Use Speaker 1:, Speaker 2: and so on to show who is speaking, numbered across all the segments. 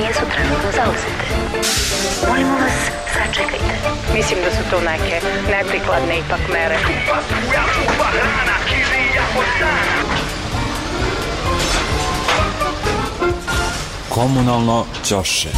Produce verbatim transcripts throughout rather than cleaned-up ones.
Speaker 1: linije su trenutno zauzete. Molimo vas, sačekajte.
Speaker 2: Mislim da su to neke neprikladne ipak mere.
Speaker 3: Komunalno ćoše.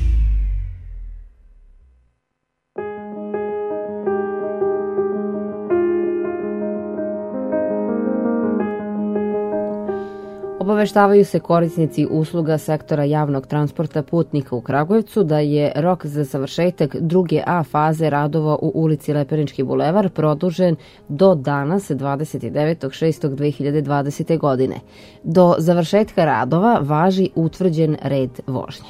Speaker 4: Obaveštavaju se korisnici usluga sektora javnog transporta putnika u Kragujevcu da je rok za završetak druge A faze radova u ulici Lepenički bulevar produžen do danas dvadeset devetog šestog dve hiljade dvadesete. godine. Do završetka radova važi utvrđen red vožnje.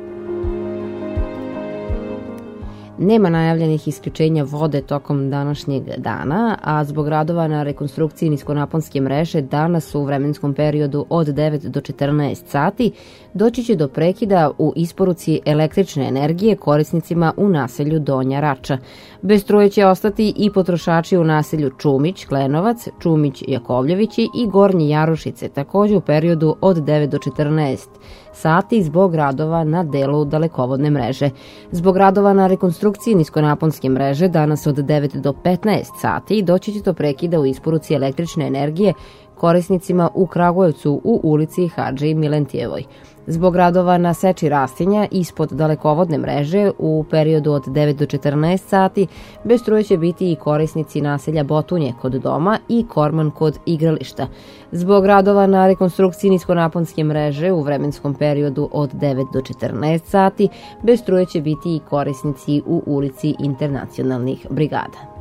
Speaker 4: Nema najavljenih isključenja vode tokom današnjeg dana, a zbog radova na rekonstrukciji niskonaponske mreže danas u vremenskom periodu od devet do četrnaest sati doći će do prekida u isporuci električne energije korisnicima u naselju Donja Rača. Bez struje će ostati i potrošači u naselju Čumić, Klenovac, Čumić, Jakovljevići i Gornji Jarušice, takođe u periodu od devet do četrnaest sati zbog radova na delu dalekovodne mreže. Zbog radova na rekonstrukciji niskonaponske mreže danas od devet do petnaest sati doći će do prekida u isporuci električne energije korisnicima u Kragujevcu u ulici Hadži Milentijevoj. Zbog radova na seči rastinja ispod dalekovodne mreže u periodu od devet do četrnaest sati bez struje će biti i korisnici naselja Botunje kod doma i Korman kod igrališta. Zbog radova na rekonstrukciji niskonaponske mreže u vremenskom periodu od devet do četrnaest sati bez struje će biti i korisnici u ulici Internacionalnih brigada.